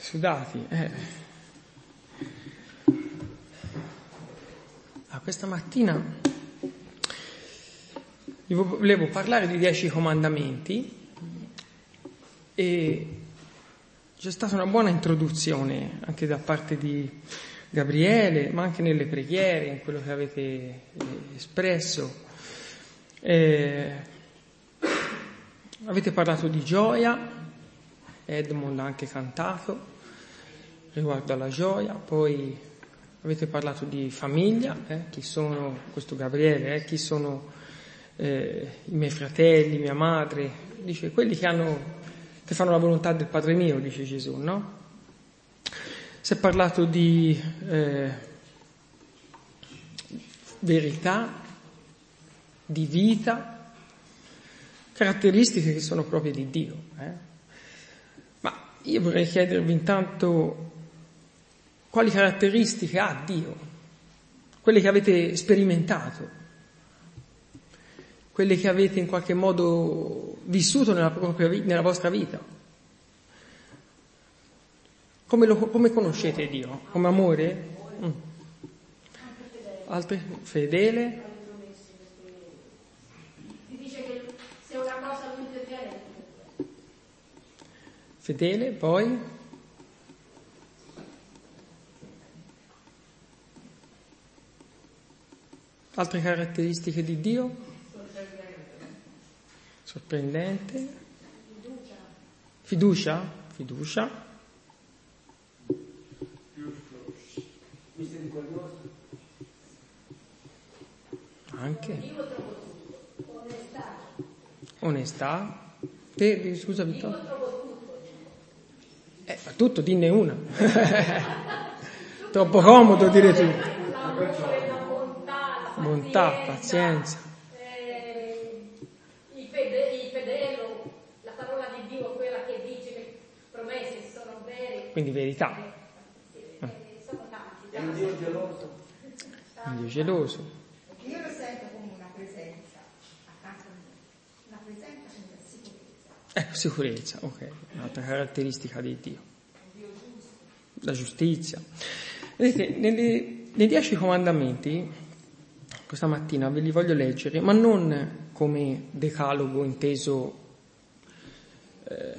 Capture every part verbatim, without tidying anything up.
Sudati. Eh. Ah, questa mattina vi volevo parlare di dieci comandamenti e c'è stata una buona introduzione anche da parte di Gabriele, ma anche nelle preghiere, in quello che avete eh, espresso. Eh, avete parlato di gioia, Edmond ha anche cantato riguardo alla gioia, poi avete parlato di famiglia, eh, chi sono, questo Gabriele, eh, chi sono eh, i miei fratelli, mia madre, dice quelli che hanno, che fanno la volontà del Padre mio, dice Gesù, no? Si è parlato di eh, verità, di vita, caratteristiche che sono proprie di Dio. Eh? Ma io vorrei chiedervi intanto quali caratteristiche ha Dio, quelle che avete sperimentato, quelle che avete in qualche modo vissuto nella, propria, nella vostra vita. Come, lo, come conoscete Dio? Come amore? Mm. Altre? Fedele? Ti dice che se una cosa lui ti viene. Fedele, poi? Altre caratteristiche di Dio? Sorprendente. Fiducia. Fiducia? Fiducia. Anche. Onestà. Onestà. Te, scusa Vittorio. Eh, fa tutto, dinne una. Troppo comodo dire tutto. Bontà, pazienza. Eh, il, fede, il fedelo, la parola di Dio, quella che dice che le promesse sono vere. Quindi verità. Eh, sì, eh, sono tanti. È un Dio geloso. Un Dio geloso. Io lo sento come una presenza accanto a me, una presenza come sicurezza. Ecco, sicurezza, ok, un'altra caratteristica di Dio. La giustizia. Vedete, nelle, nei dieci comandamenti, questa mattina ve li voglio leggere, ma non come decalogo inteso, eh,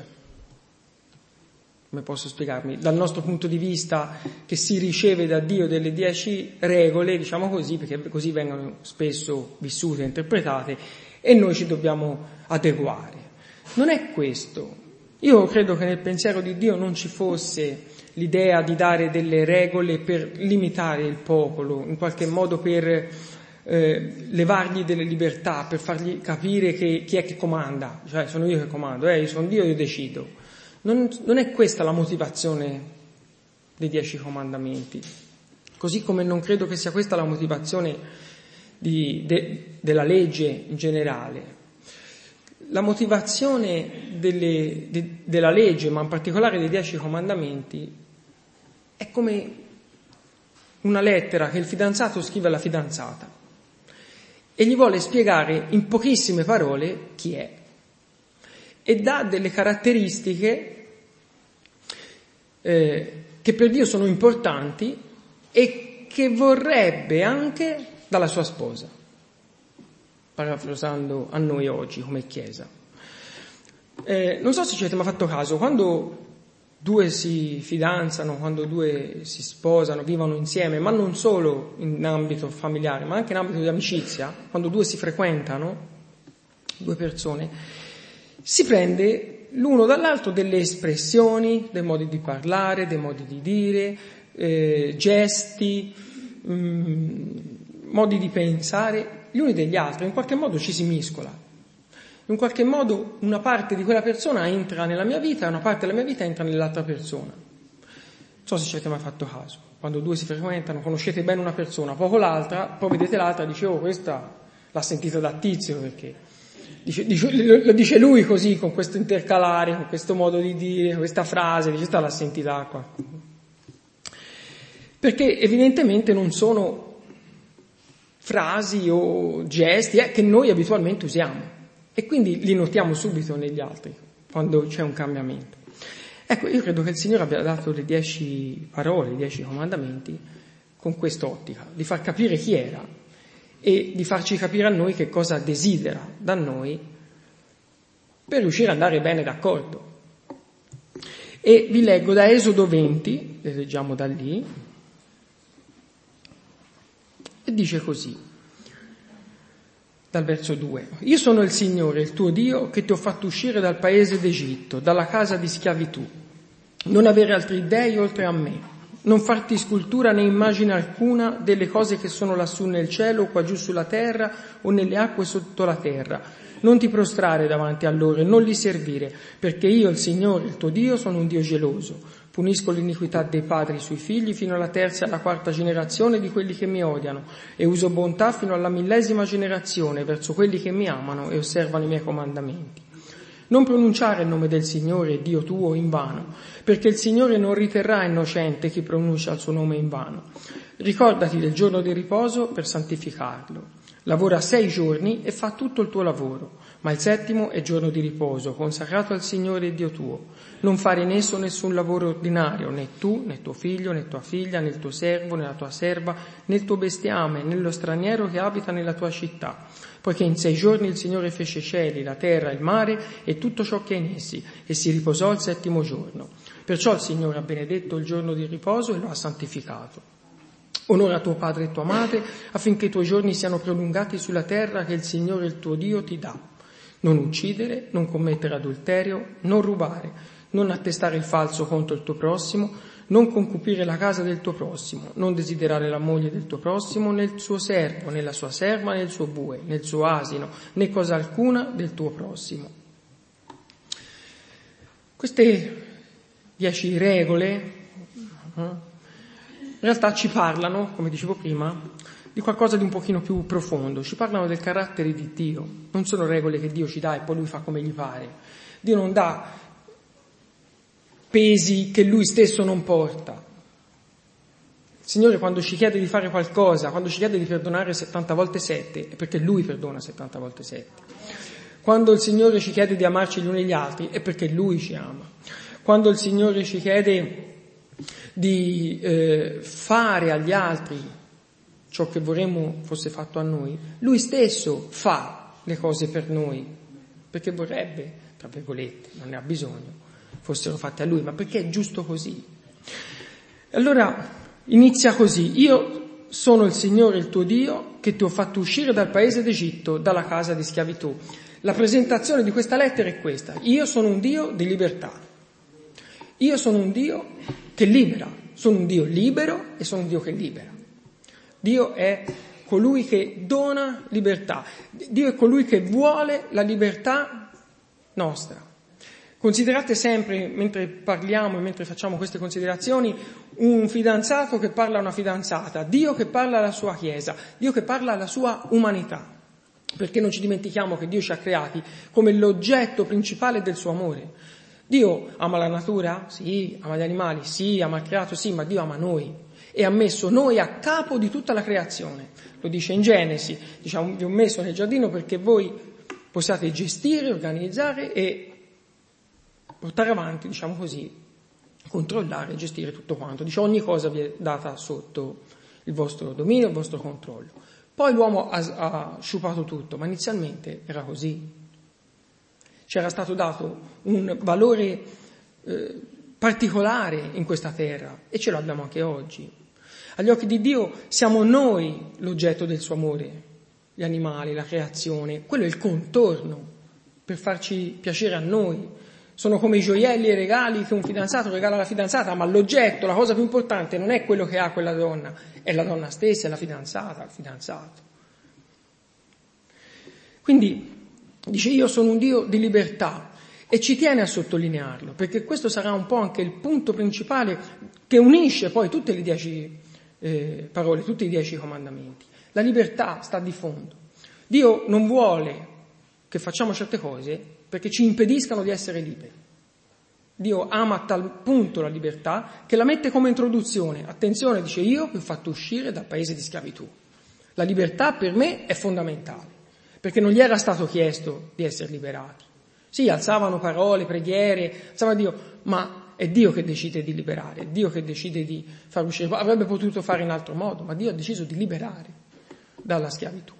come posso spiegarmi, dal nostro punto di vista che si riceve da Dio delle dieci regole, diciamo così, perché così vengono spesso vissute e interpretate, e noi ci dobbiamo adeguare. Non è questo. Io credo che nel pensiero di Dio non ci fosse l'idea di dare delle regole per limitare il popolo, in qualche modo per eh, levargli delle libertà, per fargli capire che chi è che comanda, cioè sono io che comando, eh, io sono Dio, io decido. Non, non è questa la motivazione dei dieci comandamenti, così come non credo che sia questa la motivazione di, de, della legge in generale. La motivazione delle, de, della legge, ma in particolare dei dieci comandamenti, è come una lettera che il fidanzato scrive alla fidanzata e gli vuole spiegare in pochissime parole chi è e dà delle caratteristiche eh, che per Dio sono importanti e che vorrebbe anche dalla sua sposa, parafrasando a noi oggi come Chiesa. Eh, non so se ci avete mai fatto caso, quando due si fidanzano, quando due si sposano, vivono insieme, ma non solo in ambito familiare, ma anche in ambito di amicizia, quando due si frequentano, due persone, si prende l'uno dall'altro delle espressioni, dei modi di parlare, dei modi di dire, eh, gesti, mh, modi di pensare, gli uni degli altri, in qualche modo ci si mescola. In qualche modo una parte di quella persona entra nella mia vita e una parte della mia vita entra nell'altra persona. Non so se ci avete mai fatto caso. Quando due si frequentano, conoscete bene una persona, poco l'altra, poi vedete l'altra e dice, oh, questa l'ha sentita da Tizio, perché dice, dice, lo dice lui così, con questo intercalare, con questo modo di dire, questa frase, dice, questa l'ha sentita qua. Perché evidentemente non sono frasi o gesti eh, che noi abitualmente usiamo. E quindi li notiamo subito negli altri, quando c'è un cambiamento. Ecco, io credo che il Signore abbia dato le dieci parole, i dieci comandamenti con quest'ottica, di far capire chi era e di farci capire a noi che cosa desidera da noi per riuscire ad andare bene d'accordo. E vi leggo da Esodo venti, le leggiamo da lì, e dice così, dal verso due: Io sono il Signore, il tuo Dio, che ti ho fatto uscire dal paese d'Egitto, dalla casa di schiavitù. Non avere altri dei oltre a me. Non farti scultura né immagine alcuna delle cose che sono lassù nel cielo, o qua giù sulla terra, o nelle acque sotto la terra. Non ti prostrare davanti a loro e non li servire, perché io, il Signore, il tuo Dio, sono un Dio geloso. Punisco l'iniquità dei padri sui figli fino alla terza e alla quarta generazione di quelli che mi odiano, e uso bontà fino alla millesima generazione verso quelli che mi amano e osservano i miei comandamenti. Non pronunciare il nome del Signore, Dio tuo, in vano, perché il Signore non riterrà innocente chi pronuncia il suo nome in vano. Ricordati del giorno di riposo per santificarlo. Lavora sei giorni e fa tutto il tuo lavoro, ma il settimo è giorno di riposo, consacrato al Signore Dio tuo. Non fare in esso nessun lavoro ordinario, né tu, né tuo figlio, né tua figlia, né il tuo servo, né la tua serva, né il tuo bestiame, né lo straniero che abita nella tua città. Poiché in sei giorni il Signore fece i cieli, la terra, il mare e tutto ciò che è in essi, e si riposò il settimo giorno. Perciò il Signore ha benedetto il giorno di riposo e lo ha santificato. Onora tuo padre e tua madre, affinché i tuoi giorni siano prolungati sulla terra che il Signore il tuo Dio ti dà. Non uccidere, non commettere adulterio, non rubare, non attestare il falso contro il tuo prossimo, non concupire la casa del tuo prossimo, non desiderare la moglie del tuo prossimo, né il suo servo, né la sua serva, né il suo bue, né il suo asino, né cosa alcuna del tuo prossimo. Queste dieci regole in realtà ci parlano, come dicevo prima, di qualcosa di un pochino più profondo. Ci parlano del carattere di Dio. Non sono regole che Dio ci dà e poi Lui fa come gli pare. Dio non dà pesi che Lui stesso non porta. Il Signore, quando ci chiede di fare qualcosa, quando ci chiede di perdonare settanta volte sette, è perché Lui perdona settanta volte sette. Quando il Signore ci chiede di amarci gli uni gli altri, è perché Lui ci ama. Quando il Signore ci chiede di eh, fare agli altri ciò che vorremmo fosse fatto a noi, Lui stesso fa le cose per noi, perché vorrebbe, tra virgolette, non ne ha bisogno, fossero fatte a Lui, ma perché è giusto così. Allora inizia così: io sono il Signore il tuo Dio, che ti ho fatto uscire dal paese d'Egitto, dalla casa di schiavitù. La presentazione di questa lettera è questa: io sono un Dio di libertà. Io sono un Dio che libera, sono un Dio libero e sono un Dio che libera. Dio è colui che dona libertà, Dio è colui che vuole la libertà nostra. Considerate sempre, mentre parliamo e mentre facciamo queste considerazioni, un fidanzato che parla a una fidanzata, Dio che parla alla sua Chiesa, Dio che parla alla sua umanità, perché non ci dimentichiamo che Dio ci ha creati come l'oggetto principale del suo amore. Dio ama la natura? Sì. Ama gli animali? Sì. Ama il creato? Sì. Ma Dio ama noi e ha messo noi a capo di tutta la creazione. Lo dice in Genesi, diciamo, vi ho messo nel giardino perché voi possiate gestire, organizzare e portare avanti, diciamo così, controllare, gestire tutto quanto. Dice, ogni cosa vi è data sotto il vostro dominio, il vostro controllo. Poi l'uomo ha, ha sciupato tutto, ma inizialmente era così. C'era stato dato un valore eh, particolare in questa terra e ce l'abbiamo anche oggi. Agli occhi di Dio siamo noi l'oggetto del suo amore, gli animali, la creazione, quello è il contorno per farci piacere a noi. Sono come i gioielli e i regali che un fidanzato regala alla fidanzata, ma l'oggetto, la cosa più importante non è quello che ha quella donna, è la donna stessa, è la fidanzata, il fidanzato. Quindi dice, io sono un Dio di libertà, e ci tiene a sottolinearlo, perché questo sarà un po' anche il punto principale che unisce poi tutte le dieci eh, parole, tutti i dieci comandamenti. La libertà sta di fondo. Dio non vuole che facciamo certe cose perché ci impediscano di essere liberi. Dio ama a tal punto la libertà che la mette come introduzione. Attenzione, dice, io vi ho fatto uscire dal paese di schiavitù. La libertà per me è fondamentale, perché non gli era stato chiesto di essere liberati. Sì, alzavano parole, preghiere, alzavano Dio, ma è Dio che decide di liberare, è Dio che decide di far uscire, avrebbe potuto fare in altro modo, ma Dio ha deciso di liberare dalla schiavitù.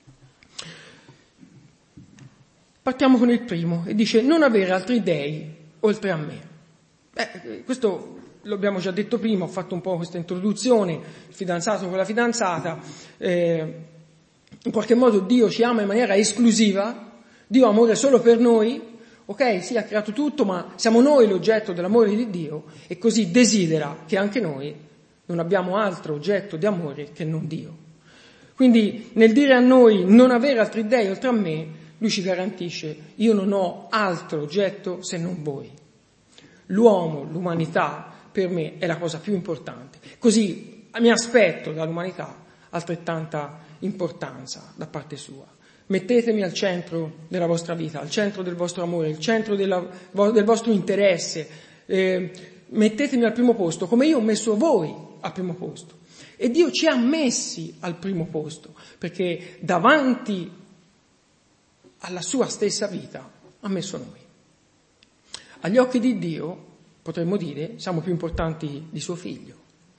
Partiamo con il primo, e dice non avere altri dei oltre a me. Beh, questo lo abbiamo già detto prima, ho fatto un po' questa introduzione, il fidanzato con la fidanzata, eh, in qualche modo Dio ci ama in maniera esclusiva, Dio ha amore solo per noi, ok, sì, ha creato tutto, ma siamo noi l'oggetto dell'amore di Dio, e così desidera che anche noi non abbiamo altro oggetto di amore che non Dio. Quindi nel dire a noi non avere altri dei oltre a me, Lui ci garantisce, io non ho altro oggetto se non voi. L'uomo, l'umanità, per me è la cosa più importante. Così mi aspetto dall'umanità altrettanta importanza da parte sua. Mettetemi al centro della vostra vita, al centro del vostro amore, al centro della, del vostro interesse. Eh, mettetemi al primo posto, come io ho messo voi al primo posto. E Dio ci ha messi al primo posto, perché davanti alla sua stessa vita ha messo noi. Agli occhi di Dio, potremmo dire, siamo più importanti di suo figlio.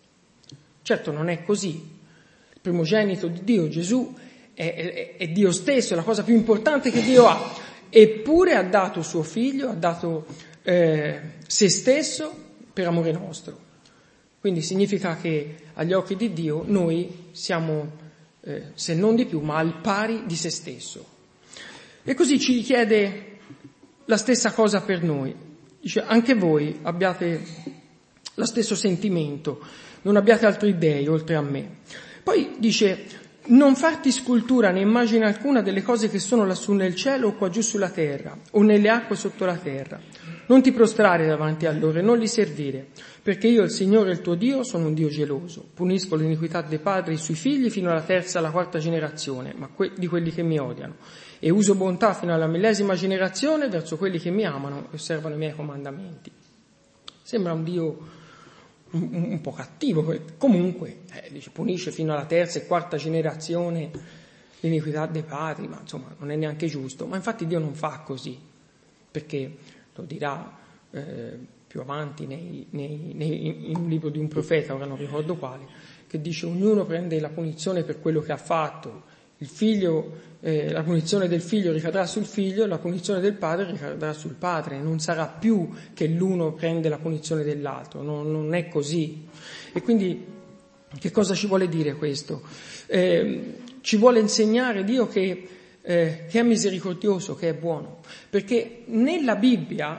Certo non è così. Il primogenito di Dio, Gesù, è, è, è Dio stesso, è la cosa più importante che Dio ha. Eppure ha dato suo figlio, ha dato eh, se stesso per amore nostro. Quindi significa che agli occhi di Dio noi siamo, eh, se non di più, ma al pari di se stesso. E così ci chiede la stessa cosa per noi. Dice, anche voi abbiate lo stesso sentimento, non abbiate altri dei oltre a me. Poi dice, non farti scultura né immagine alcuna delle cose che sono lassù nel cielo o qua giù sulla terra, o nelle acque sotto la terra. Non ti prostrare davanti a loro e non li servire, perché io, il Signore, il tuo Dio, sono un Dio geloso. Punisco l'iniquità dei padri sui figli fino alla terza e alla quarta generazione, ma que- di quelli che mi odiano. E uso bontà fino alla millesima generazione verso quelli che mi amano e osservano i miei comandamenti. Sembra un Dio un, un, un po' cattivo, comunque eh, dice, punisce fino alla terza e quarta generazione l'iniquità dei padri, ma insomma non è neanche giusto. Ma infatti Dio non fa così, perché lo dirà eh, più avanti nei, nei, nei, in un libro di un profeta, ora non ricordo quale, che dice ognuno prende la punizione per quello che ha fatto. Il figlio, eh, la punizione del figlio ricadrà sul figlio, la punizione del padre ricadrà sul padre. Non sarà più che l'uno prende la punizione dell'altro, non, non è così. E quindi che cosa ci vuole dire questo? Eh, ci vuole insegnare Dio che, eh, che è misericordioso, che è buono, perché nella Bibbia,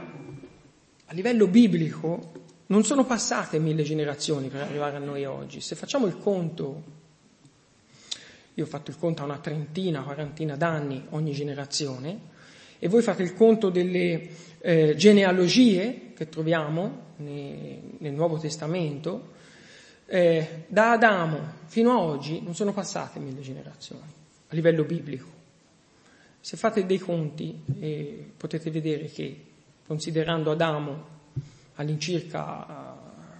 a livello biblico, non sono passate mille generazioni per arrivare a noi oggi. Se facciamo il conto, io ho fatto il conto a una trentina, quarantina d'anni ogni generazione, e voi fate il conto delle eh, genealogie che troviamo ne, nel Nuovo Testamento, eh, da Adamo fino a oggi non sono passate mille generazioni a livello biblico. Se fate dei conti eh, potete vedere che, considerando Adamo all'incirca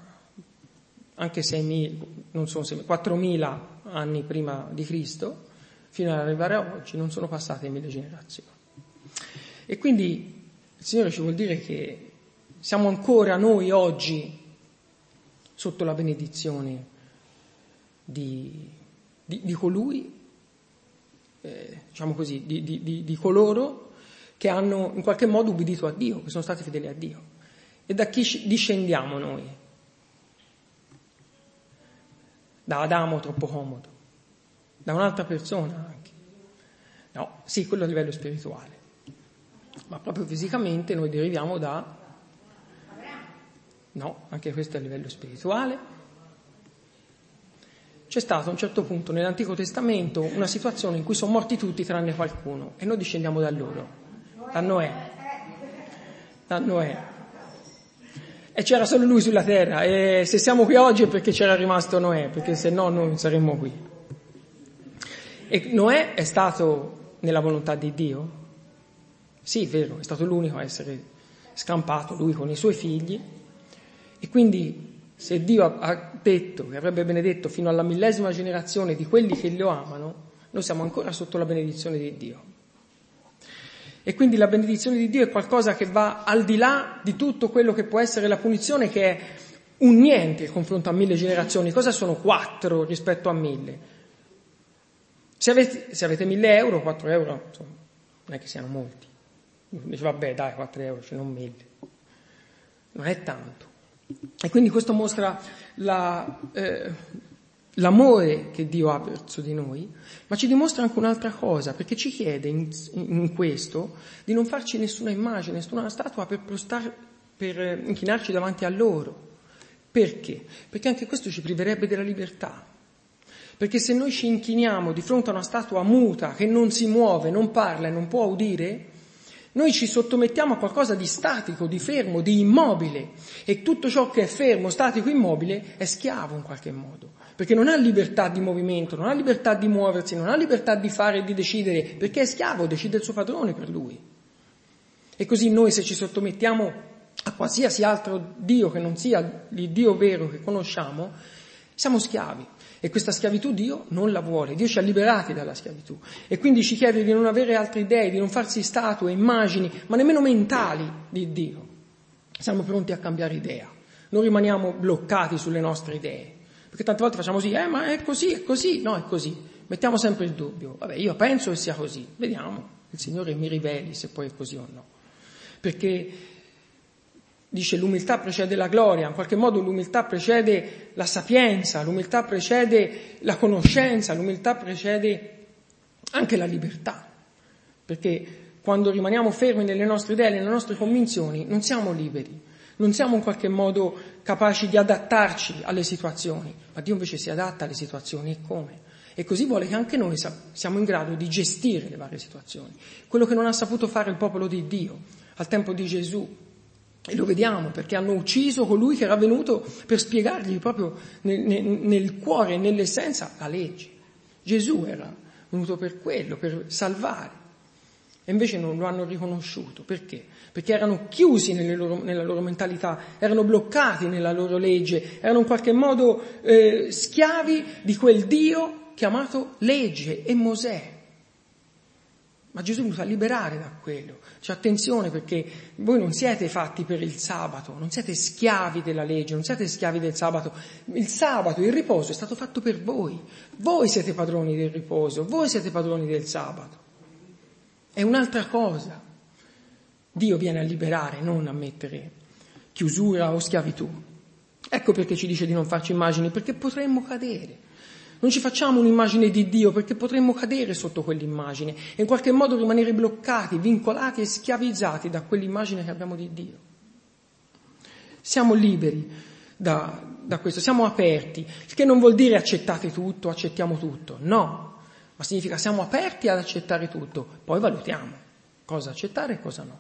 anche seimila, non sono seimila, quattromila anni prima di Cristo, fino ad arrivare a oggi, non sono passate mille generazioni. E quindi il Signore ci vuol dire che siamo ancora noi oggi sotto la benedizione di, di, di colui, eh, diciamo così, di, di, di, di coloro che hanno in qualche modo ubbidito a Dio, che sono stati fedeli a Dio. E da chi discendiamo noi? Da Adamo troppo comodo, da un'altra persona anche. No, sì, quello a livello spirituale, ma proprio fisicamente noi deriviamo da... No, anche questo a livello spirituale. C'è stato a un certo punto nell'Antico Testamento una situazione in cui sono morti tutti tranne qualcuno, e noi discendiamo da loro, da Noè, da Noè. E c'era solo lui sulla terra, e se siamo qui oggi è perché c'era rimasto Noè, perché se no non saremmo qui. E Noè è stato nella volontà di Dio? Sì, è vero, è stato l'unico a essere scampato, lui con i suoi figli, e quindi se Dio ha detto che avrebbe benedetto fino alla millesima generazione di quelli che lo amano, noi siamo ancora sotto la benedizione di Dio. E quindi la benedizione di Dio è qualcosa che va al di là di tutto quello che può essere la punizione, che è un niente in confronto a mille generazioni. Cosa sono quattro rispetto a mille? Se avete, se avete mille euro, quattro euro, insomma, non è che siano molti. Dice, vabbè, dai, quattro euro, cioè non mille. Non è tanto. E quindi questo mostra la, eh, l'amore che Dio ha verso di noi, ma ci dimostra anche un'altra cosa, perché ci chiede in, in questo di non farci nessuna immagine, nessuna statua per, prostar, per inchinarci davanti a loro. Perché? Perché anche questo ci priverebbe della libertà. Perché se noi ci inchiniamo di fronte a una statua muta che non si muove, non parla e non può udire, noi ci sottomettiamo a qualcosa di statico, di fermo, di immobile, e tutto ciò che è fermo, statico, immobile è schiavo in qualche modo, perché non ha libertà di movimento, non ha libertà di muoversi, non ha libertà di fare e di decidere, perché è schiavo, decide il suo padrone per lui. E così noi, se ci sottomettiamo a qualsiasi altro Dio che non sia il Dio vero che conosciamo, siamo schiavi. E questa schiavitù Dio non la vuole, Dio ci ha liberati dalla schiavitù e quindi ci chiede di non avere altre idee, di non farsi statue, immagini, ma nemmeno mentali di Dio. Siamo pronti a cambiare idea, non rimaniamo bloccati sulle nostre idee, perché tante volte facciamo così, eh ma è così, è così, no è così, mettiamo sempre il dubbio, vabbè io penso che sia così, vediamo, il Signore mi riveli se poi è così o no, perché dice l'umiltà precede la gloria, in qualche modo l'umiltà precede la sapienza, l'umiltà precede la conoscenza, l'umiltà precede anche la libertà, perché quando rimaniamo fermi nelle nostre idee, nelle nostre convinzioni, non siamo liberi, non siamo in qualche modo capaci di adattarci alle situazioni, ma Dio invece si adatta alle situazioni e come? E così vuole che anche noi siamo in grado di gestire le varie situazioni, quello che non ha saputo fare il popolo di Dio al tempo di Gesù. E lo vediamo perché hanno ucciso colui che era venuto per spiegargli proprio nel, nel, nel cuore e nell'essenza la legge. Gesù era venuto per quello, per salvare. E invece non lo hanno riconosciuto. Perché? Perché erano chiusi nelle loro, nella loro mentalità, erano bloccati nella loro legge, erano in qualche modo eh, schiavi di quel Dio chiamato legge e Mosè. Ma Gesù è venuto a liberare da quello. Cioè attenzione, perché voi non siete fatti per il sabato, non siete schiavi della legge, non siete schiavi del sabato. Il sabato, il riposo è stato fatto per voi. Voi siete padroni del riposo, voi siete padroni del sabato. È un'altra cosa. Dio viene a liberare, non a mettere chiusura o schiavitù. Ecco perché ci dice di non farci immagini, perché potremmo cadere. Non ci facciamo un'immagine di Dio perché potremmo cadere sotto quell'immagine e in qualche modo rimanere bloccati, vincolati e schiavizzati da quell'immagine che abbiamo di Dio. Siamo liberi da, da questo, siamo aperti, il che non vuol dire accettate tutto, accettiamo tutto, no, ma significa siamo aperti ad accettare tutto, poi valutiamo cosa accettare e cosa no.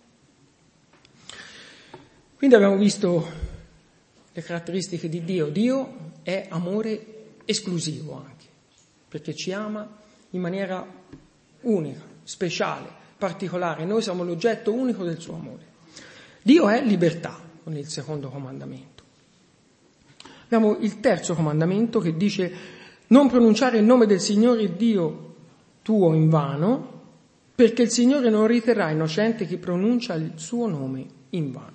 Quindi abbiamo visto le caratteristiche di Dio. Dio è amore esclusivo anche, perché ci ama in maniera unica, speciale, particolare. Noi siamo l'oggetto unico del suo amore. Dio è libertà, con il secondo comandamento. Abbiamo il terzo comandamento che dice non pronunciare il nome del Signore Dio tuo in vano, perché il Signore non riterrà innocente chi pronuncia il suo nome in vano.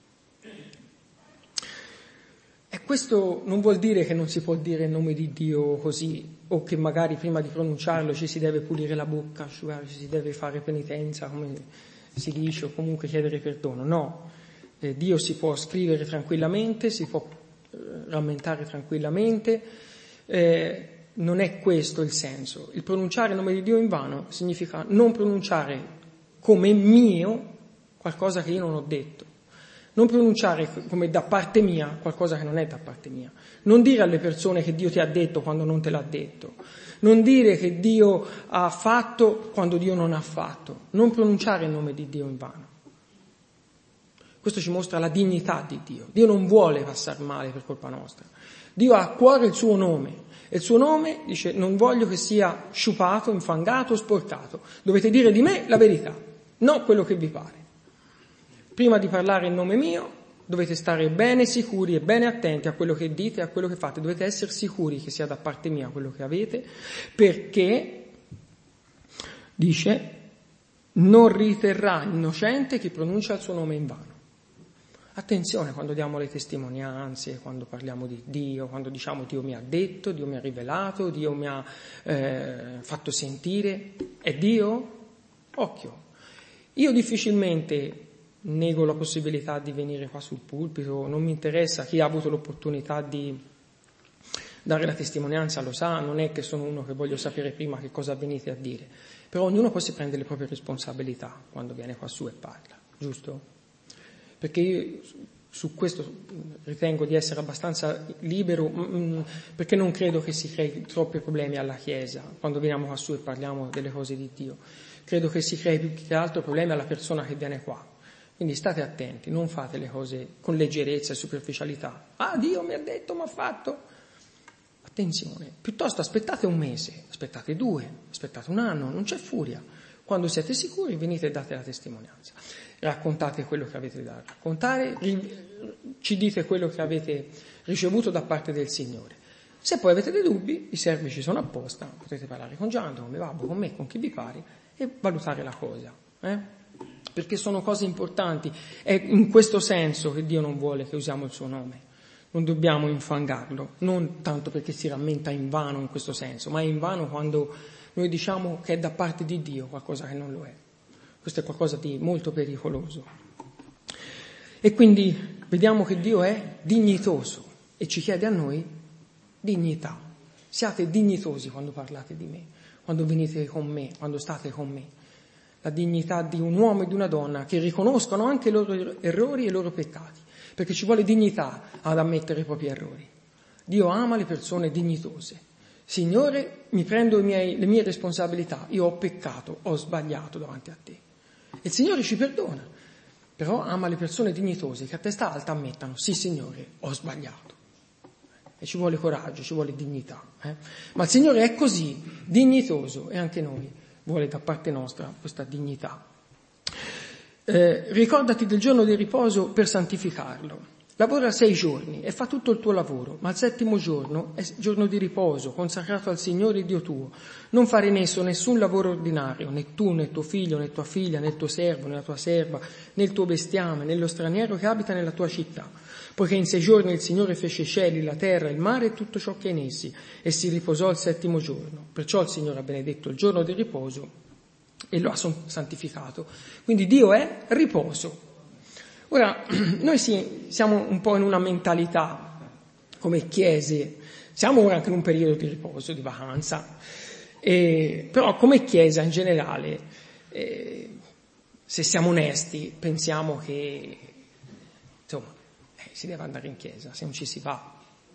E questo non vuol dire che non si può dire il nome di Dio così, o che magari prima di pronunciarlo ci si deve pulire la bocca, asciugare, ci si deve fare penitenza, come si dice, o comunque chiedere perdono. No, eh, Dio si può scrivere tranquillamente, si può eh, rammentare tranquillamente, eh, non è questo il senso. Il pronunciare il nome di Dio in vano significa non pronunciare come mio qualcosa che io non ho detto. Non pronunciare come da parte mia qualcosa che non è da parte mia. Non dire alle persone che Dio ti ha detto quando non te l'ha detto. Non dire che Dio ha fatto quando Dio non ha fatto. Non pronunciare il nome di Dio in vano. Questo ci mostra la dignità di Dio. Dio non vuole passare male per colpa nostra. Dio ha a cuore il suo nome. E il suo nome dice non voglio che sia sciupato, infangato, sporcato. Dovete dire di me la verità, non quello che vi pare. Prima di parlare in nome mio dovete stare bene sicuri e bene attenti a quello che dite e a quello che fate. Dovete essere sicuri che sia da parte mia quello che avete, perché, dice, non riterrà innocente chi pronuncia il suo nome in vano. Attenzione quando diamo le testimonianze, quando parliamo di Dio, quando diciamo Dio mi ha detto, Dio mi ha rivelato, Dio mi ha eh, fatto sentire. È Dio? Occhio. Io difficilmente nego la possibilità di venire qua sul pulpito, non mi interessa, chi ha avuto l'opportunità di dare la testimonianza lo sa, non è che sono uno che voglio sapere prima che cosa venite a dire, però ognuno poi si prende le proprie responsabilità quando viene qua su e parla, giusto? Perché io su questo ritengo di essere abbastanza libero, perché non credo che si crei troppi problemi alla Chiesa quando veniamo qua su e parliamo delle cose di Dio. Credo che si crei più che altro problemi alla persona che viene qua. Quindi state attenti, non fate le cose con leggerezza e superficialità. Ah, Dio mi ha detto, mi ha fatto. Attenzione, piuttosto aspettate un mese, aspettate due, aspettate un anno, non c'è furia. Quando siete sicuri venite e date la testimonianza. Raccontate quello che avete da raccontare, ci dite quello che avete ricevuto da parte del Signore. Se poi avete dei dubbi, i servi ci sono apposta, potete parlare con Giando, con mio babbo, con me, con chi vi pare e valutare la cosa. Eh? Perché sono cose importanti. È in questo senso che Dio non vuole che usiamo il suo nome. Non dobbiamo infangarlo, non tanto perché si rammenta in vano in questo senso, ma è in vano quando noi diciamo che è da parte di Dio qualcosa che non lo è. Questo è qualcosa di molto pericoloso. E quindi vediamo che Dio è dignitoso e ci chiede a noi dignità. Siate dignitosi quando parlate di me, quando venite con me, quando state con me. La dignità di un uomo e di una donna che riconoscono anche i loro errori e i loro peccati, perché ci vuole dignità ad ammettere i propri errori. Dio ama le persone dignitose. Signore, mi prendo i miei, le mie responsabilità, io ho peccato, ho sbagliato davanti a te. E il Signore ci perdona, però ama le persone dignitose che a testa alta ammettano, sì Signore, ho sbagliato. E ci vuole coraggio, ci vuole dignità. Eh? Ma il Signore è così, dignitoso, e anche noi vuole da parte nostra questa dignità. Eh, ricordati del giorno di riposo per santificarlo. Lavora sei giorni e fa tutto il tuo lavoro, ma il settimo giorno è giorno di riposo, consacrato al Signore Dio tuo. Non fare in esso nessun lavoro ordinario, né tu, né tuo figlio, né tua figlia, né il tuo servo, né la tua serva, né il tuo bestiame, né lo straniero che abita nella tua città. Poiché in sei giorni il Signore fece i cieli, la terra, il mare e tutto ciò che è in essi, e si riposò il settimo giorno. Perciò il Signore ha benedetto il giorno di riposo e lo ha santificato. Quindi Dio è riposo. Ora, noi sì, siamo un po' in una mentalità, come chiese, siamo ora anche in un periodo di riposo, di vacanza, e, però come chiesa in generale, eh, se siamo onesti, pensiamo che, insomma, eh, si deve andare in chiesa, se non ci si va,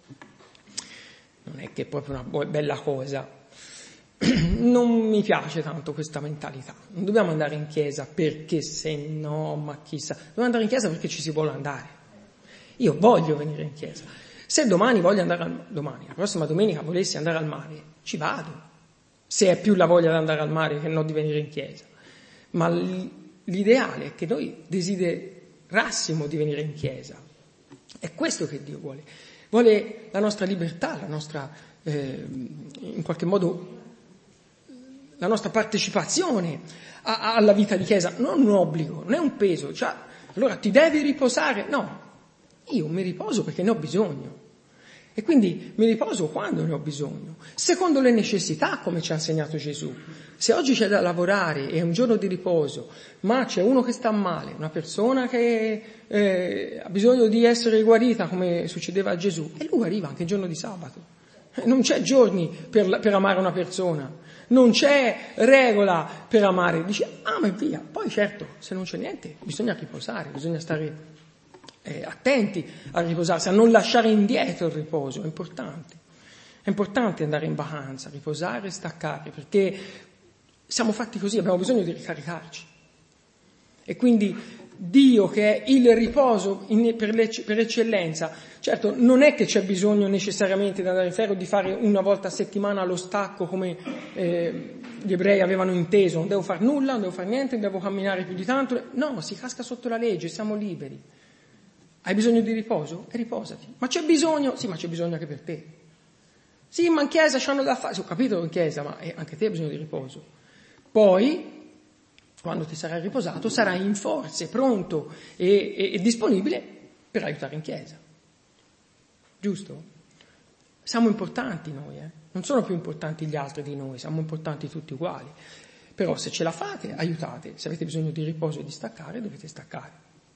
non è che è proprio una bella cosa. Non mi piace tanto questa mentalità. Non dobbiamo andare in chiesa perché se no, ma chissà. Dobbiamo andare in chiesa perché ci si vuole andare. Io voglio venire in chiesa. Se domani voglio andare al domani, la prossima domenica volessi andare al mare, ci vado. Se è più la voglia di andare al mare che non di venire in chiesa. Ma l'ideale è che noi desiderassimo di venire in chiesa. È questo che Dio vuole. Vuole la nostra libertà, la nostra, eh, in qualche modo, la nostra partecipazione a, a, alla vita di chiesa, non un obbligo, non è un peso, cioè, allora ti devi riposare, no, io mi riposo perché ne ho bisogno e quindi mi riposo quando ne ho bisogno, secondo le necessità come ci ha insegnato Gesù. Se oggi c'è da lavorare e è un giorno di riposo, ma c'è uno che sta male, una persona che eh, ha bisogno di essere guarita come succedeva a Gesù, e lui guariva anche il giorno di sabato. Non c'è giorni per, per amare una persona, non c'è regola per amare, dice ama e via. Poi certo, se non c'è niente, bisogna riposare, bisogna stare eh, attenti a riposarsi, a non lasciare indietro il riposo, è importante. È importante andare in vacanza, riposare e staccare, perché siamo fatti così, abbiamo bisogno di ricaricarci. E quindi Dio, che è il riposo in, per, le, per eccellenza, certo non è che c'è bisogno necessariamente di andare in ferro, di fare una volta a settimana lo stacco come eh, gli ebrei avevano inteso, non devo fare nulla, non devo fare niente, non devo camminare più di tanto, no, si casca sotto la legge, siamo liberi. Hai bisogno di riposo? E riposati. Ma c'è bisogno? Sì, ma c'è bisogno anche per te. Sì, ma in chiesa c'hanno da fare, sì, ho capito in chiesa, ma anche te hai bisogno di riposo. Poi quando ti sarai riposato, sarai in forze, pronto e, e, e disponibile per aiutare in chiesa. Giusto? Siamo importanti noi, eh? Non sono più importanti gli altri di noi, siamo importanti tutti uguali. Però se ce la fate, aiutate. Se avete bisogno di riposo e di staccare, dovete staccare.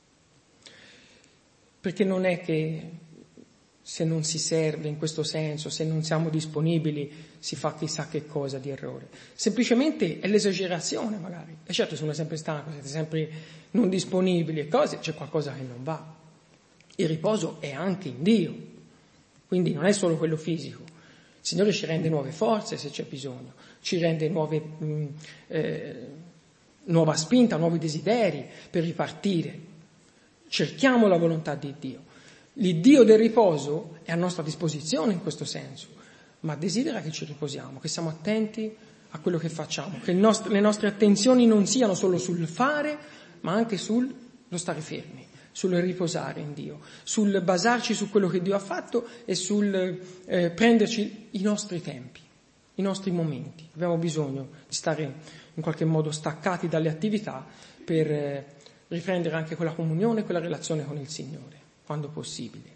Perché non è che se non si serve in questo senso, se non siamo disponibili, si fa chissà che cosa di errore. Semplicemente è l'esagerazione magari. E certo, se uno è sempre stanco, siete sempre non disponibili e cose, c'è qualcosa che non va. Il riposo è anche in Dio, quindi non è solo quello fisico. Il Signore ci rende nuove forze se c'è bisogno, ci rende nuove, mh, eh, nuova spinta, nuovi desideri per ripartire. Cerchiamo la volontà di Dio. L'Iddio del riposo è a nostra disposizione in questo senso, ma desidera che ci riposiamo, che siamo attenti a quello che facciamo, che il nostro, le nostre attenzioni non siano solo sul fare, ma anche sullo stare fermi, sul riposare in Dio, sul basarci su quello che Dio ha fatto e sul eh, prenderci i nostri tempi, i nostri momenti. Abbiamo bisogno di stare in qualche modo staccati dalle attività per eh, riprendere anche quella comunione, quella relazione con il Signore, quando possibile.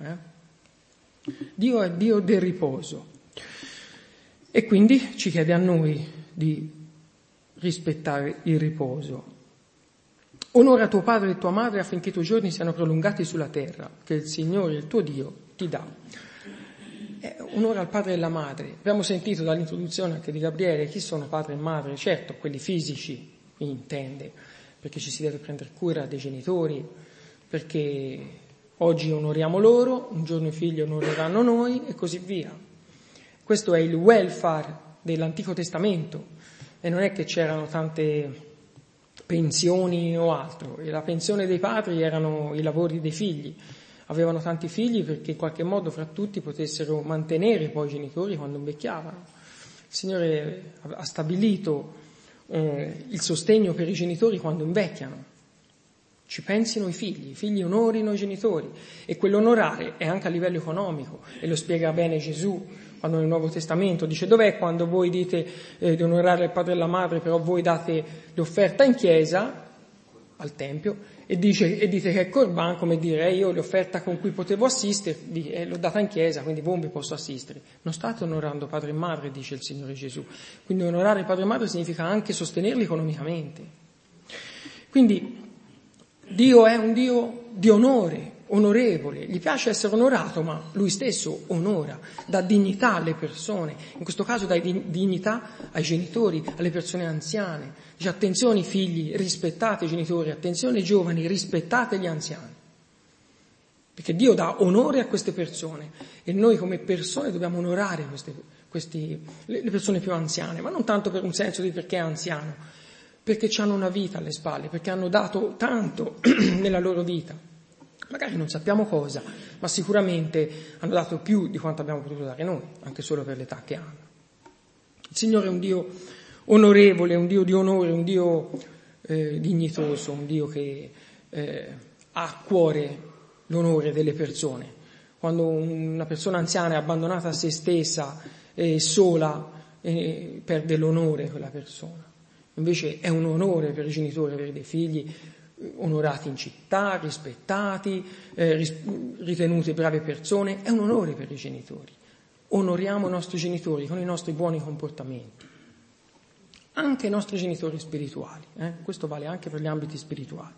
Eh? Dio è Dio del riposo e quindi ci chiede a noi di rispettare il riposo. Onora tuo padre e tua madre affinché i tuoi giorni siano prolungati sulla terra, che il Signore, il tuo Dio, ti dà. Eh, onora il padre e la madre. Abbiamo sentito dall'introduzione anche di Gabriele chi sono padre e madre, certo, quelli fisici, intende, perché ci si deve prendere cura dei genitori, perché oggi onoriamo loro, un giorno i figli onoreranno noi e così via. Questo è il welfare dell'Antico Testamento e non è che c'erano tante pensioni o altro, e la pensione dei padri erano i lavori dei figli, avevano tanti figli perché in qualche modo fra tutti potessero mantenere poi i genitori quando invecchiavano. Il Signore ha stabilito eh, il sostegno per i genitori quando invecchiano. Ci pensino i figli, i figli onorino i genitori e quell'onorare è anche a livello economico e lo spiega bene Gesù quando nel Nuovo Testamento dice: dov'è quando voi dite eh, di onorare il padre e la madre, però voi date l'offerta in chiesa, al Tempio, e, dice, e dite che è Corban, come dire eh, io l'offerta con cui potevo assistervi eh, l'ho data in chiesa, quindi voi vi posso assistere. Non state onorando padre e madre, dice il Signore Gesù. Quindi onorare padre e madre significa anche sostenerli economicamente. Quindi Dio è un Dio di onore, onorevole, gli piace essere onorato, ma lui stesso onora, dà dignità alle persone, in questo caso dà dignità ai genitori, alle persone anziane. Dice: attenzione figli, rispettate i genitori, attenzione giovani, rispettate gli anziani. Perché Dio dà onore a queste persone e noi come persone dobbiamo onorare queste, questi, le persone più anziane, ma non tanto per un senso di perché è anziano, perché hanno una vita alle spalle, perché hanno dato tanto nella loro vita. Magari non sappiamo cosa, ma sicuramente hanno dato più di quanto abbiamo potuto dare noi, anche solo per l'età che hanno. Il Signore è un Dio onorevole, un Dio di onore, un Dio eh, dignitoso, un Dio che eh, ha a cuore l'onore delle persone. Quando una persona anziana è abbandonata a se stessa e sola, eh, perde l'onore quella persona. Invece è un onore per i genitori avere dei figli onorati in città, rispettati, eh, ris- ritenuti brave persone. È un onore per i genitori. Onoriamo i nostri genitori con i nostri buoni comportamenti. Anche i nostri genitori spirituali. Eh? Questo vale anche per gli ambiti spirituali.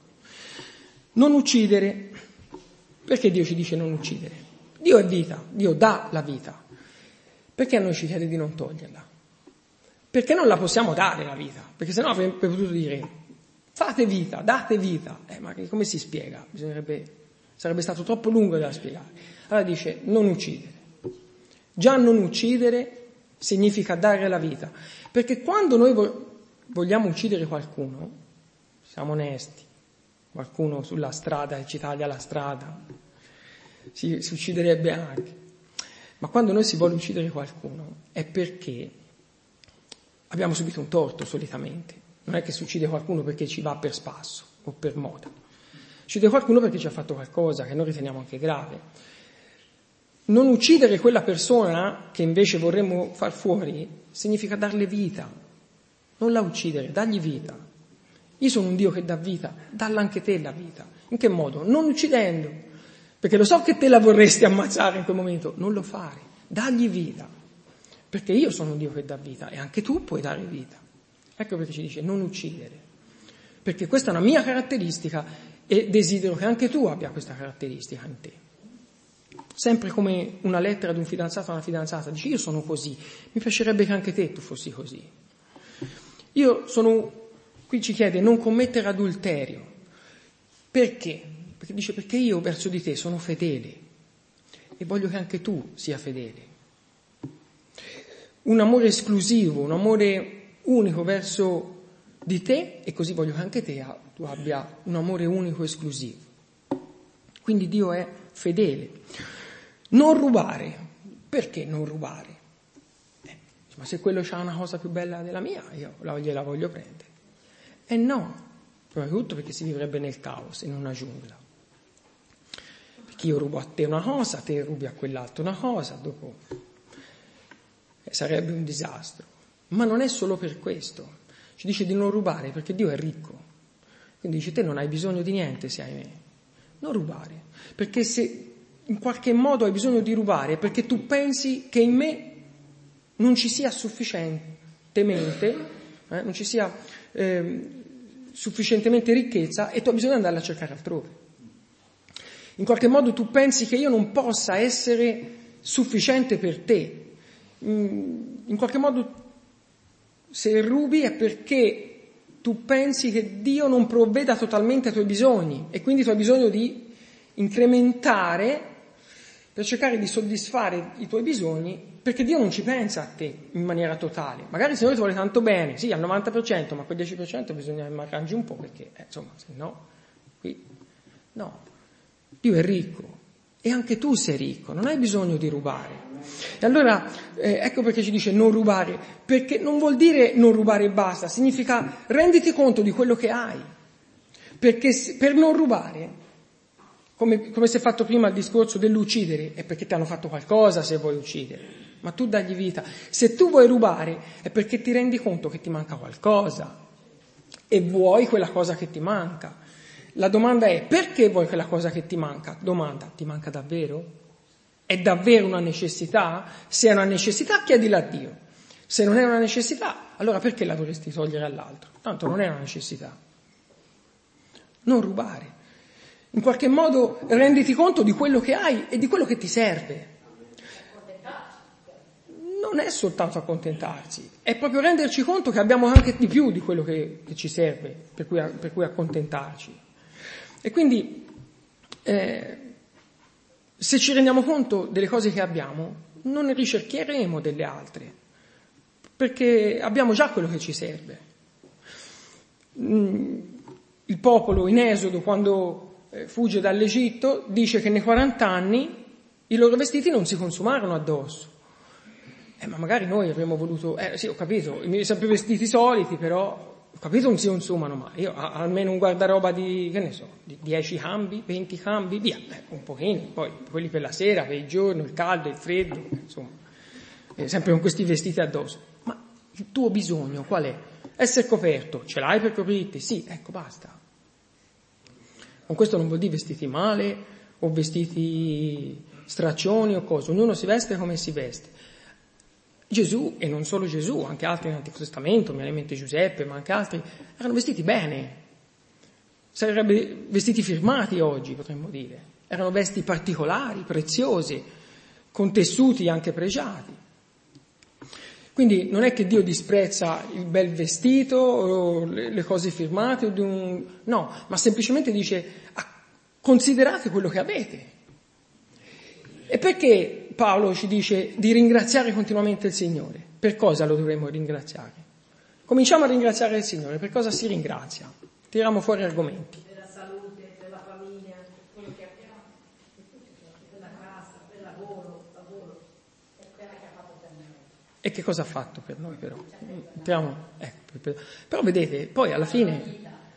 Non uccidere. Perché Dio ci dice non uccidere? Dio è vita, Dio dà la vita. Perché a noi ci chiede di non toglierla? Perché non la possiamo dare la vita? Perché sennò avremmo potuto dire: fate vita, date vita. Eh, ma come si spiega? Bisognerebbe, sarebbe stato troppo lungo da spiegare. Allora dice: non uccidere. Già non uccidere significa dare la vita. Perché quando noi vogliamo uccidere qualcuno, siamo onesti, qualcuno sulla strada che ci taglia la strada, si, si ucciderebbe anche. Ma quando noi si vuole uccidere qualcuno è perché abbiamo subito un torto solitamente. Non è che si uccide qualcuno perché ci va per spasso o per moda. Si uccide qualcuno perché ci ha fatto qualcosa che noi riteniamo anche grave. Non uccidere quella persona che invece vorremmo far fuori significa darle vita. Non la uccidere, dargli vita. Io sono un Dio che dà vita, dalla anche te la vita. In che modo? Non uccidendo, perché lo so che te la vorresti ammazzare in quel momento, non lo fare, dagli vita, perché io sono un Dio che dà vita e anche tu puoi dare vita. Ecco perché ci dice non uccidere, perché questa è una mia caratteristica e desidero che anche tu abbia questa caratteristica in te. Sempre come una lettera di un fidanzato a una fidanzata, dice io sono così, mi piacerebbe che anche te tu fossi così. Io sono, qui ci chiede non commettere adulterio. Perché? Perché dice perché io verso di te sono fedele e voglio che anche tu sia fedele. Un amore esclusivo, un amore unico verso di te e così voglio che anche te tu abbia un amore unico esclusivo. Quindi Dio è fedele. Non rubare. Perché non rubare? Eh, ma se quello c'ha una cosa più bella della mia, io la, gliela voglio prendere. E no. Prima di tutto perché si vivrebbe nel caos, in una giungla. Perché io rubo a te una cosa, te rubi a quell'altro una cosa, dopo eh, sarebbe un disastro. Ma non è solo per questo. Ci dice di non rubare perché Dio è ricco. Quindi dice te non hai bisogno di niente se hai me. Non rubare. Perché se in qualche modo hai bisogno di rubare è perché tu pensi che in me non ci sia sufficientemente, eh, non ci sia... Eh, sufficientemente ricchezza e tu hai bisogno di andarla a cercare altrove. In qualche modo tu pensi che io non possa essere sufficiente per te. In qualche modo se rubi è perché tu pensi che Dio non provveda totalmente ai tuoi bisogni e quindi tu hai bisogno di incrementare per cercare di soddisfare i tuoi bisogni, perché Dio non ci pensa a te in maniera totale. Magari il Signore ti vuole tanto bene, sì, al novanta per cento, ma quel dieci per cento bisogna che arrangi un po', perché, eh, insomma, se no, qui, no. Dio è ricco, e anche tu sei ricco, non hai bisogno di rubare. E allora, eh, ecco perché ci dice non rubare, perché non vuol dire non rubare e basta, significa renditi conto di quello che hai, perché per non rubare... Come, come si è fatto prima il discorso dell'uccidere, è perché ti hanno fatto qualcosa se vuoi uccidere, ma tu dagli vita. Se tu vuoi rubare è perché ti rendi conto che ti manca qualcosa e vuoi quella cosa che ti manca. La domanda è perché vuoi quella cosa che ti manca? Domanda, ti manca davvero? È davvero una necessità? Se è una necessità chiedila a Dio. Se non è una necessità, allora perché la dovresti togliere all'altro? Tanto non è una necessità. Non rubare. In qualche modo renditi conto di quello che hai e di quello che ti serve. Non è soltanto accontentarsi, è proprio renderci conto che abbiamo anche di più di quello che, che ci serve, per cui, per cui accontentarci. E quindi, eh, se ci rendiamo conto delle cose che abbiamo, non ne ricercheremo delle altre, perché abbiamo già quello che ci serve. Il popolo in Esodo, quando fugge dall'Egitto, dice che nei quaranta anni i loro vestiti non si consumarono addosso. Eh, ma magari noi avremmo voluto, eh sì, ho capito, sempre vestiti soliti, però ho capito non si consumano mai. Io almeno un guardaroba di, che ne so, di dieci cambi, venti cambi, via, eh, un pochino, poi quelli per la sera, per il giorno, il caldo, il freddo, insomma, eh, sempre con questi vestiti addosso. Ma il tuo bisogno qual è? Essere coperto, ce l'hai per coprirti? Sì, ecco, basta. Con questo non vuol dire vestiti male o vestiti straccioni o cose, ognuno si veste come si veste. Gesù, e non solo Gesù, anche altri nell'Antico Testamento, mi viene in mente Giuseppe, ma anche altri, erano vestiti bene. Sarebbero vestiti firmati oggi, potremmo dire. Erano vesti particolari, preziosi, con tessuti anche pregiati. Quindi non è che Dio disprezza il bel vestito o le cose firmate, o di un... no, ma semplicemente dice considerate quello che avete. E perché Paolo ci dice di ringraziare continuamente il Signore? Per cosa lo dovremmo ringraziare? Cominciamo a ringraziare il Signore. Per cosa si ringrazia? Tiriamo fuori argomenti. Per la salute, per la famiglia, quello che abbiamo, per la casa, per il lavoro, lavoro, per quella che ha fatto per noi. E che cosa ha fatto per noi però? Entriamo, ecco, però vedete, poi alla fine,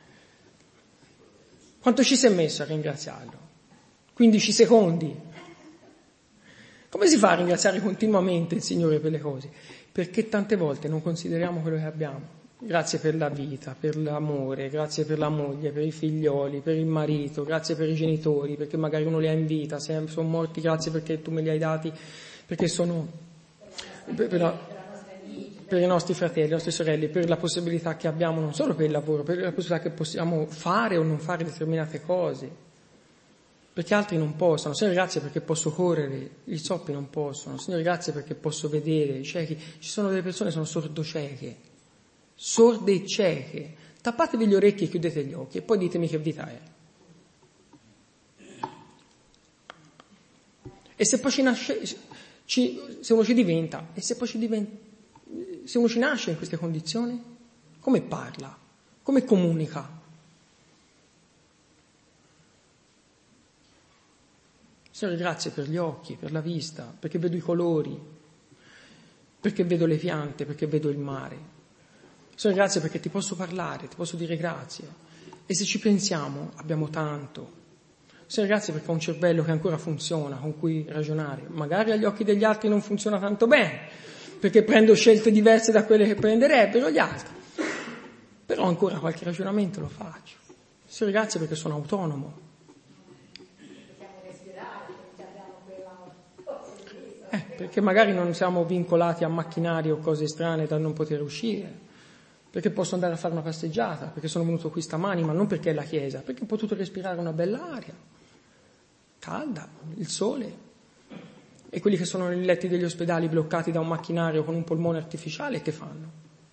quanto ci si è messo a ringraziarlo? quindici secondi. Come si fa a ringraziare continuamente il Signore per le cose? Perché tante volte non consideriamo quello che abbiamo. grazie per la vita, per l'amore, grazie per la moglie, per i figlioli, per il marito, grazie per i genitori, perché magari uno li ha in vita, se sono morti, grazie perché tu me li hai dati, perché sono per, per, la, per i nostri fratelli, le nostre sorelle, per la possibilità che abbiamo non solo per il lavoro, per la possibilità che possiamo fare o non fare determinate cose. Perché altri non possono. Signore, grazie perché posso correre, i zoppi non possono. Signore, grazie perché posso vedere, i ciechi. Ci sono delle persone che sono sordocieche, sorde e cieche. Tappatevi gli orecchi e chiudete gli occhi e poi ditemi che vita è. E se poi ci nasce, ci, se uno ci diventa, e se poi ci diventa, se uno ci nasce in queste condizioni, come parla? Come comunica? Signore, grazie per gli occhi, per la vista, perché vedo i colori, perché vedo le piante, perché vedo il mare. Signore, grazie perché ti posso parlare, ti posso dire grazie. E se ci pensiamo, abbiamo tanto. Signore, grazie perché ho un cervello che ancora funziona, con cui ragionare. Magari agli occhi degli altri non funziona tanto bene, perché prendo scelte diverse da quelle che prenderebbero gli altri. Però ancora qualche ragionamento lo faccio. Signore, grazie perché sono autonomo. Eh, perché magari non siamo vincolati a macchinari o cose strane da non poter uscire, perché posso andare a fare una passeggiata, perché sono venuto qui stamani, ma non perché è la chiesa, perché ho potuto respirare una bella aria, calda, il sole. E quelli che sono nei letti degli ospedali bloccati da un macchinario con un polmone artificiale, che fanno?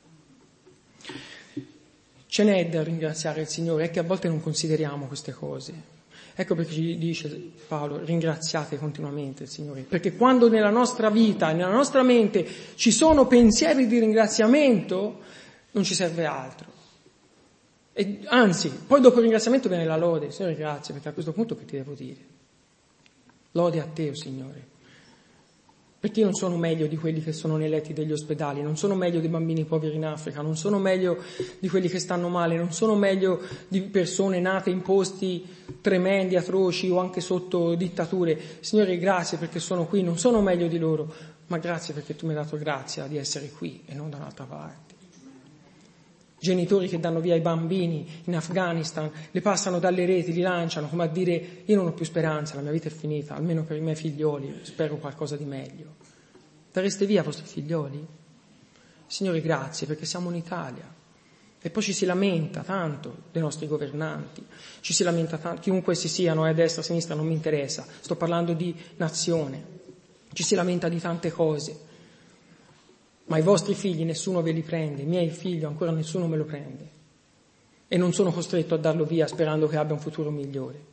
Ce n'è da ringraziare il Signore, è che a volte non consideriamo queste cose. Ecco perché ci dice Paolo, ringraziate continuamente il Signore, perché quando nella nostra vita, nella nostra mente ci sono pensieri di ringraziamento, non ci serve altro. E anzi, poi dopo il ringraziamento viene la lode. Signore, grazie, perché a questo punto che ti devo dire? Lode a te, oh Signore. Perché io non sono meglio di quelli che sono nei letti degli ospedali, non sono meglio dei bambini poveri in Africa, non sono meglio di quelli che stanno male, non sono meglio di persone nate in posti tremendi, atroci o anche sotto dittature. Signore, grazie perché sono qui, non sono meglio di loro, ma grazie perché tu mi hai dato grazia di essere qui e non da un'altra parte. Genitori che danno via i bambini in Afghanistan, le passano dalle reti, li lanciano, come a dire, io non ho più speranza, la mia vita è finita, almeno per i miei figlioli, spero qualcosa di meglio. Dareste via i vostri figlioli? Signore, grazie, perché siamo in Italia. E poi ci si lamenta tanto dei nostri governanti, ci si lamenta tanto, chiunque si siano, a destra, a sinistra, non mi interessa, sto parlando di nazione, ci si lamenta di tante cose. Ma i vostri figli nessuno ve li prende, i miei figli ancora nessuno me lo prende. E non sono costretto a darlo via sperando che abbia un futuro migliore.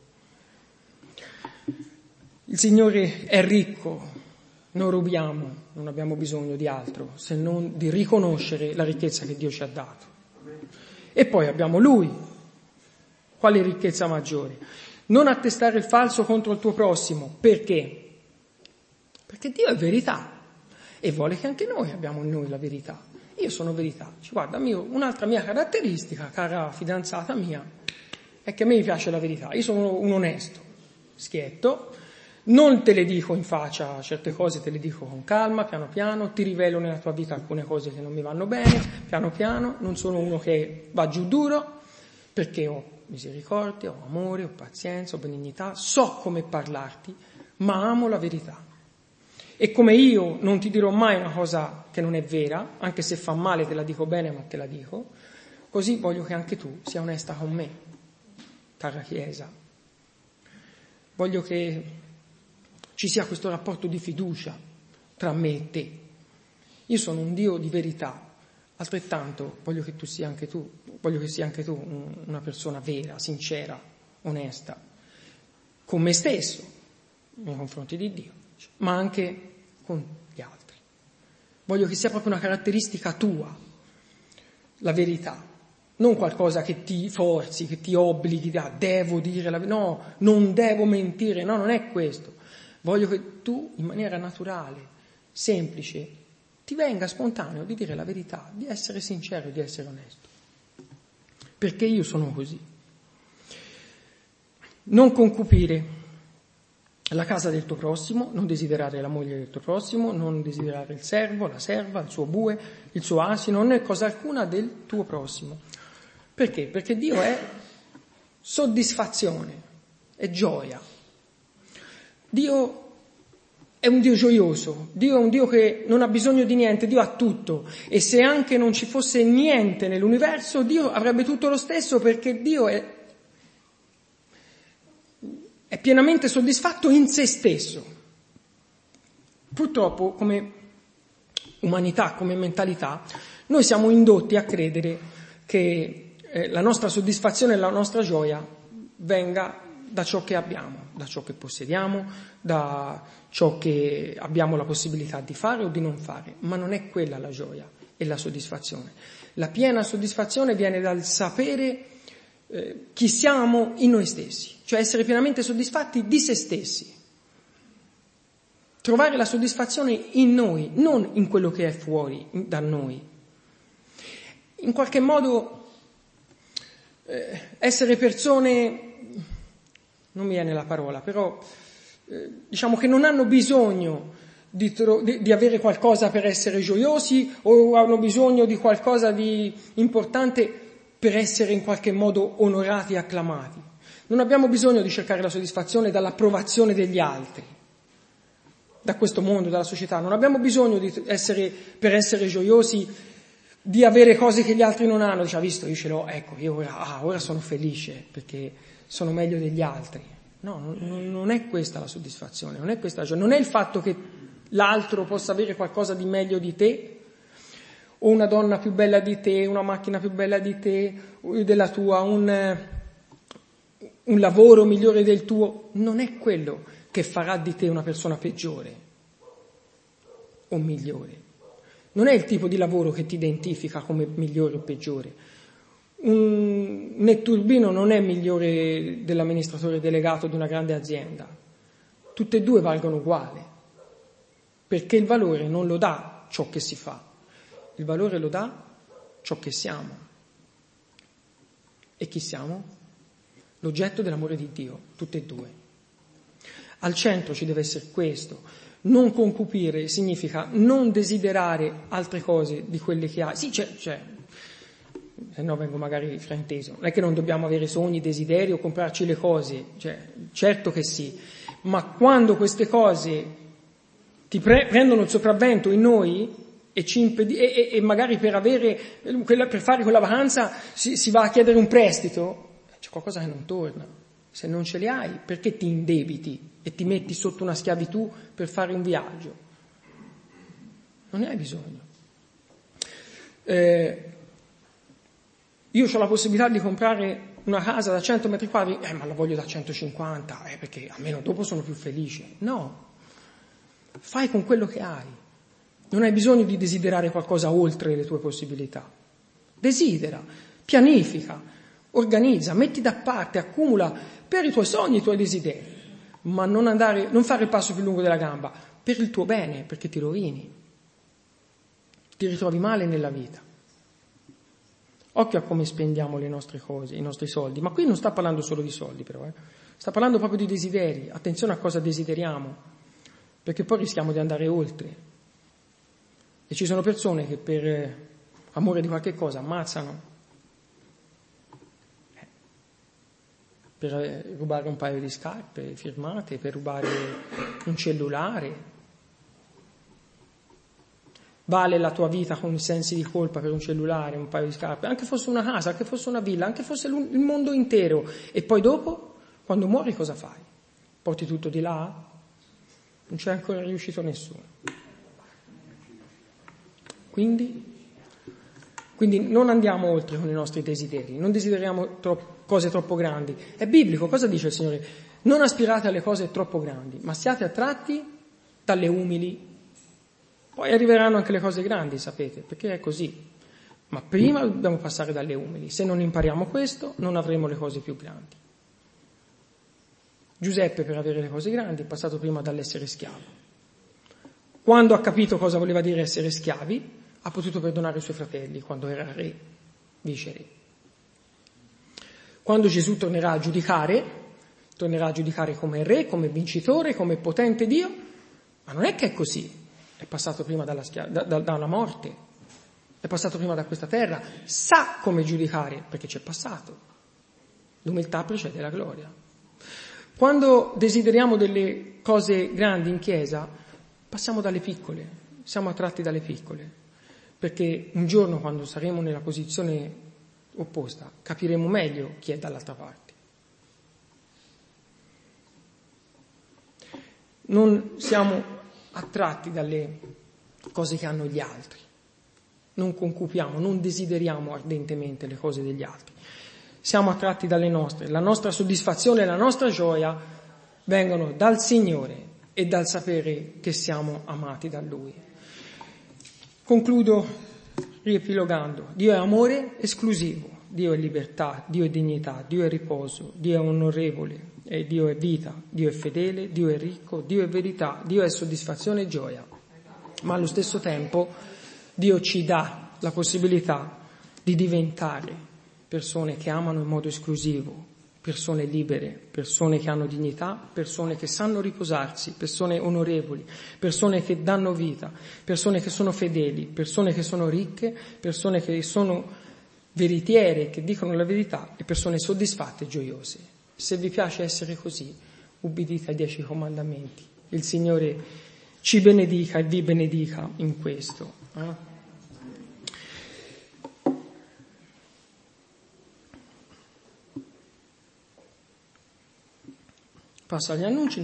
Il Signore è ricco, non rubiamo, non abbiamo bisogno di altro se non di riconoscere la ricchezza che Dio ci ha dato. E poi abbiamo Lui. Quale ricchezza maggiore? Non attestare il falso contro il tuo prossimo. Perché? Perché Dio è verità. E vuole che anche noi abbiamo in noi la verità. Io sono verità. Ci guarda, mio, un'altra mia caratteristica, cara fidanzata mia, è che a me piace la verità. Io sono un onesto, schietto, non te le dico in faccia certe cose, te le dico con calma, piano piano, ti rivelo nella tua vita alcune cose che non mi vanno bene, piano piano, non sono uno che va giù duro, perché ho misericordia, ho amore, ho pazienza, ho benignità, so come parlarti, ma amo la verità. E come io non ti dirò mai una cosa che non è vera, anche se fa male te la dico bene, ma te la dico, così voglio che anche tu sia onesta con me, cara Chiesa. Voglio che ci sia questo rapporto di fiducia tra me e te. Io sono un Dio di verità, altrettanto voglio che tu sia anche tu, voglio che sia anche tu una persona vera, sincera, onesta, con me stesso, nei confronti di Dio, ma anche con gli altri. Voglio che sia proprio una caratteristica tua, la verità, non qualcosa che ti forzi, che ti obblighi, ah, devo dire la verità, no, non devo mentire, no, non è questo. Voglio che tu, in maniera naturale, semplice, ti venga spontaneo di dire la verità, di essere sincero, di essere onesto. Perché io sono così. Non concupire. la casa del tuo prossimo, non desiderare la moglie del tuo prossimo, non desiderare il servo, la serva, il suo bue, il suo asino, non è cosa alcuna del tuo prossimo. Perché? Perché Dio è soddisfazione, è gioia. Dio è un Dio gioioso, Dio è un Dio che non ha bisogno di niente, Dio ha tutto. E se anche non ci fosse niente nell'universo, Dio avrebbe tutto lo stesso, perché Dio è è pienamente soddisfatto in se stesso. Purtroppo, come umanità, come mentalità, noi siamo indotti a credere che eh, la nostra soddisfazione e la nostra gioia venga da ciò che abbiamo, da ciò che possediamo, da ciò che abbiamo la possibilità di fare o di non fare. Ma non è quella la gioia e la soddisfazione. La piena soddisfazione viene dal sapere eh, chi siamo in noi stessi, cioè essere pienamente soddisfatti di se stessi. Trovare la soddisfazione in noi, non in quello che è fuori da noi. In qualche modo eh, essere persone, non mi viene la parola, però eh, diciamo che non hanno bisogno di, tro- di, di avere qualcosa per essere gioiosi, o hanno bisogno di qualcosa di importante per essere in qualche modo onorati e acclamati. Non abbiamo bisogno di cercare la soddisfazione dall'approvazione degli altri, da questo mondo, dalla società. Non abbiamo bisogno di essere, per essere gioiosi, di avere cose che gli altri non hanno. Dice, ha visto, io ce l'ho, ecco, io ora, ah, ora sono felice perché sono meglio degli altri. No, non, non è questa la soddisfazione, non è questa la gioia. Non è il fatto che l'altro possa avere qualcosa di meglio di te, o una donna più bella di te, una macchina più bella di te, della tua, un, un lavoro migliore del tuo. Non è quello che farà di te una persona peggiore o migliore. Non è il tipo di lavoro che ti identifica come migliore o peggiore. Un netturbino non è migliore dell'amministratore delegato di una grande azienda. Tutte e due valgono uguale, perché il valore non lo dà ciò che si fa, il valore lo dà ciò che siamo. E chi siamo? L'oggetto dell'amore di Dio, tutte e due. Al centro ci deve essere questo. Non concupire significa non desiderare altre cose di quelle che hai. Sì, c'è, c'è. Se no vengo magari frainteso. Non è che non dobbiamo avere sogni, desideri o comprarci le cose. Cioè, certo che sì. Ma quando queste cose ti pre- prendono il sopravvento in noi e ci impedi- e, e, e magari per avere quella, per fare quella vacanza si, si va a chiedere un prestito, c'è qualcosa che non torna. Se non ce li hai, perché ti indebiti e ti metti sotto una schiavitù per fare un viaggio? Non ne hai bisogno. Eh, io ho la possibilità di comprare una casa da cento metri quadri, eh, ma la voglio da centocinquanta, eh, perché almeno dopo sono più felice. No, fai con quello che hai. Non hai bisogno di desiderare qualcosa oltre le tue possibilità. Desidera, pianifica, organizza, metti da parte, accumula per i tuoi sogni, i tuoi desideri, ma non andare, non fare il passo più lungo della gamba, per il tuo bene, perché ti rovini, ti ritrovi male nella vita. Occhio a come spendiamo le nostre cose, i nostri soldi, ma qui non sta parlando solo di soldi però, eh. Sta parlando proprio di desideri, attenzione a cosa desideriamo, perché poi rischiamo di andare oltre. E ci sono persone che per eh, amore di qualche cosa ammazzano, per rubare un paio di scarpe firmate, per rubare un cellulare. Vale la tua vita con i sensi di colpa per un cellulare, un paio di scarpe, anche fosse una casa, anche fosse una villa, anche fosse il mondo intero. E poi dopo, quando muori, cosa fai? Porti tutto di là? Non c'è ancora riuscito nessuno. Quindi, quindi non andiamo oltre con i nostri desideri, non desideriamo troppo cose troppo grandi. È biblico, cosa dice il Signore? Non aspirate alle cose troppo grandi, ma siate attratti dalle umili. Poi arriveranno anche le cose grandi, sapete, perché è così. Ma prima dobbiamo passare dalle umili. Se non impariamo questo, non avremo le cose più grandi. Giuseppe, per avere le cose grandi, è passato prima dall'essere schiavo. Quando ha capito cosa voleva dire essere schiavi, ha potuto perdonare i suoi fratelli quando era re, viceré. Quando Gesù tornerà a giudicare, tornerà a giudicare come re, come vincitore, come potente Dio, ma non è che è così, è passato prima dalla, schia- da, da, da una morte, è passato prima da questa terra, sa come giudicare perché c'è passato. L'umiltà precede la gloria. Quando desideriamo delle cose grandi in chiesa, passiamo dalle piccole, siamo attratti dalle piccole, perché un giorno, quando saremo nella posizione opposta, capiremo meglio chi è dall'altra parte. Non siamo attratti dalle cose che hanno gli altri, non concupiamo, non desideriamo ardentemente le cose degli altri. Siamo attratti dalle nostre, la nostra soddisfazione e la nostra gioia vengono dal Signore e dal sapere che siamo amati da Lui. Concludo riepilogando. Dio è amore esclusivo, Dio è libertà, Dio è dignità, Dio è riposo, Dio è onorevole, e Dio è vita, Dio è fedele, Dio è ricco, Dio è verità, Dio è soddisfazione e gioia. Ma allo stesso tempo Dio ci dà la possibilità di diventare persone che amano in modo esclusivo, persone libere, persone che hanno dignità, persone che sanno riposarsi, persone onorevoli, persone che danno vita, persone che sono fedeli, persone che sono ricche, persone che sono veritiere, che dicono la verità, e persone soddisfatte e gioiose. Se vi piace essere così, ubbidite ai dieci comandamenti. Il Signore ci benedica e vi benedica in questo. Eh? Passo agli annunci.